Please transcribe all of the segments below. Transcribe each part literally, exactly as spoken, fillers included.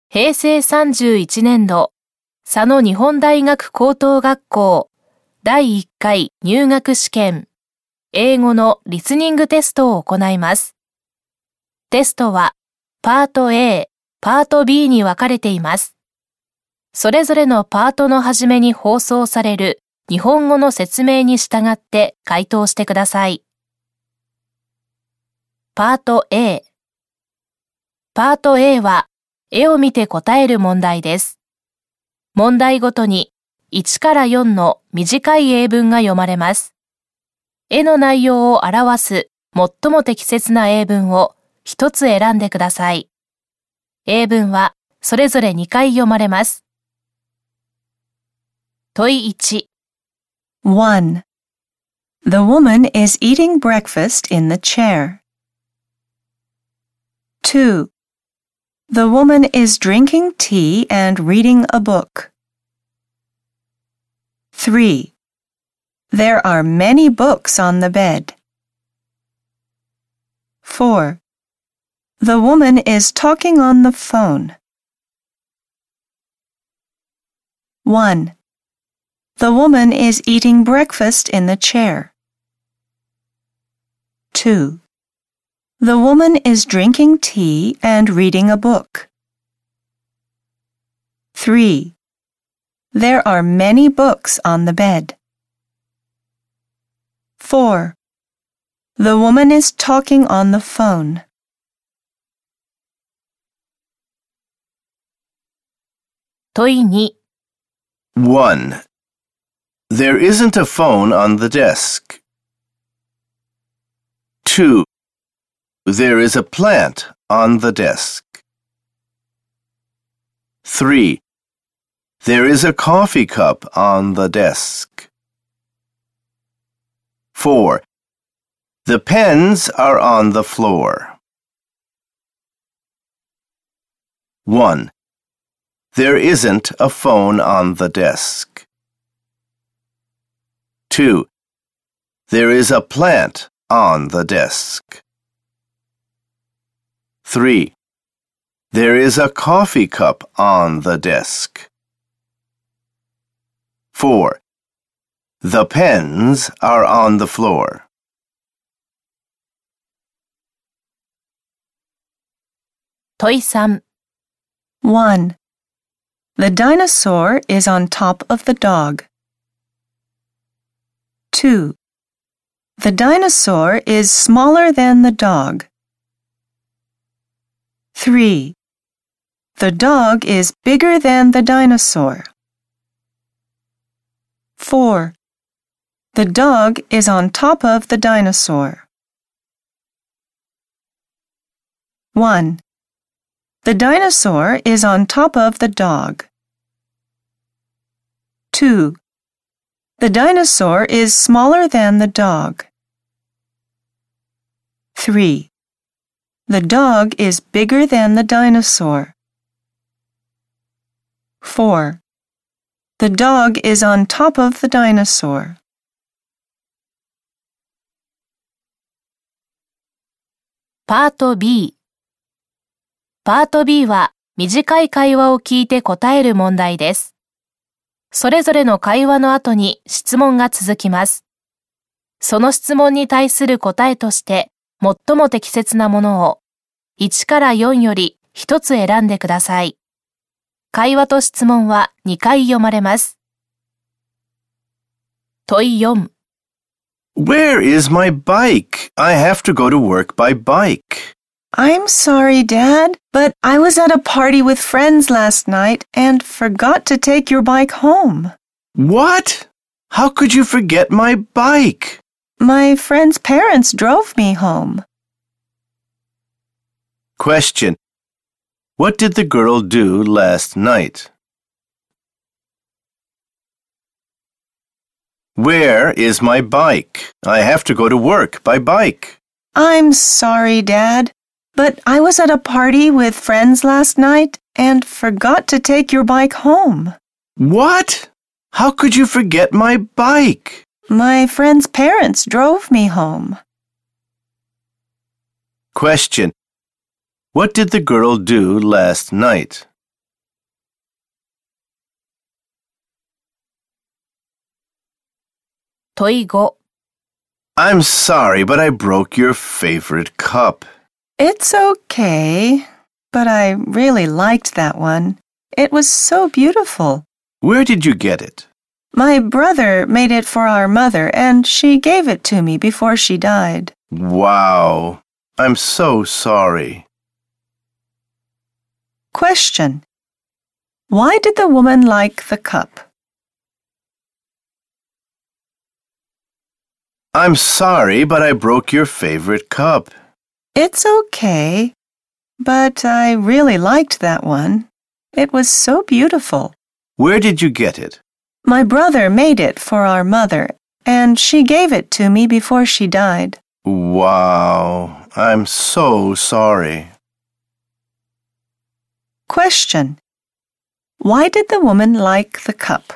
へいせいさんじゅういちねんど、佐野日本大学高等学校だいいっかい入学試験、英語のリスニングテストを行います。テストは、パート A、パート B に分かれています。それぞれのパートの初めに放送される日本語の説明に従って回答してください。パート A。パート A は、絵を見て答える問題です。問題ごとにいちからよんの短い英文が読まれます。絵の内容を表す最も適切な英文を一つ選んでください。英文はそれぞれにかい読まれます。問いいち。 one. The woman is eating breakfast in the chair. two. The woman is drinking tea and reading a book. three. There are many books on the bed. four. The woman is talking on the phone. one. The woman is eating breakfast in the chair. two. The woman is drinking tea and reading a book. three. There are many books on the bed. four. The woman is talking on the phone. 問いに。 one. There isn't a phone on the desk. two. There is a plant on the desk. three. There is a coffee cup on the desk. four. The pens are on the floor. one. There isn't a phone on the desk. two. There is a plant on the desk. three. There is a coffee cup on the desk. four. The pens are on the floor. 問いさん。 one. The dinosaur is on top of the dog. two. The dinosaur is smaller than the dog. three. The dog is bigger than the dinosaur. four. The dog is on top of the dinosaur. one. The dinosaur is on top of the dog. two. The dinosaur is smaller than the dog. three. The dog is bigger than the dinosaur. four. The dog is on top of the dinosaur. パート B。パート B は短い会話を聞いて答える問題です。それぞれの会話の後に質問が続きます。その質問に対する答えとして最も適切なものをいちからよんよりひとつ選んでください。会話と質問はにかい読まれます。問いよん。 Where is my bike? I have to go to work by bike. I'm sorry, Dad, but I was at a party with friends last night and forgot to take your bike home. What? How could you forget my bike? My friend's parents drove me home. Question. What did the girl do last night? Where is my bike? I have to go to work by bike. I'm sorry, Dad, but I was at a party with friends last night and forgot to take your bike home. What? How could you forget my bike? My friend's parents drove me home. Question. What did the girl do last night? 問いご。 I'm sorry, but I broke your favorite cup. It's okay, but I really liked that one. It was so beautiful. Where did you get it? My brother made it for our mother, and she gave it to me before she died. Wow. I'm so sorry. Question. Why did the woman like the cup? I'm sorry, but I broke your favorite cup. It's okay, but I really liked that one. It was so beautiful. Where did you get it? My brother made it for our mother, and she gave it to me before she died. Wow. I'm so sorry. Question. Why did the woman like the cup?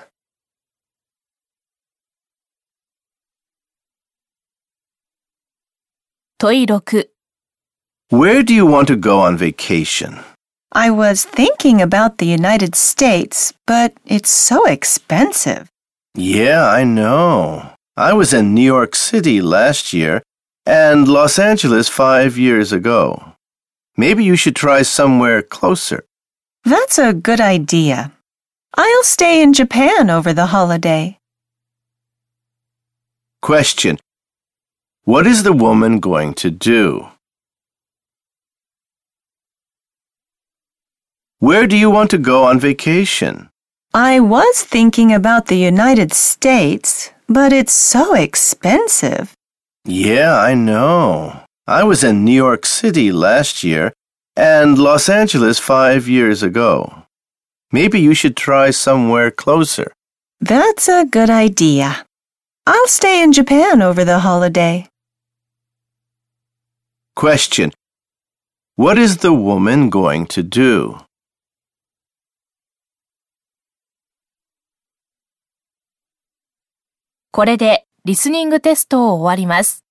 問いろく。 Where do you want to go on vacation? I was thinking about the United States, but it's so expensive. Yeah, I know. I was in New York City last year and Los Angeles five years ago. Maybe you should try somewhere closer. That's a good idea. I'll stay in Japan over the holiday. Question. What is the woman going to do? Where do you want to go on vacation? I was thinking about the United States, but it's so expensive. Yeah, I know. I was in New York City last year and Los Angeles five years ago. Maybe you should try somewhere closer. That's a good idea. I'll stay in Japan over the holiday. Question. What is the woman going to do? これでリスニングテストを終わります。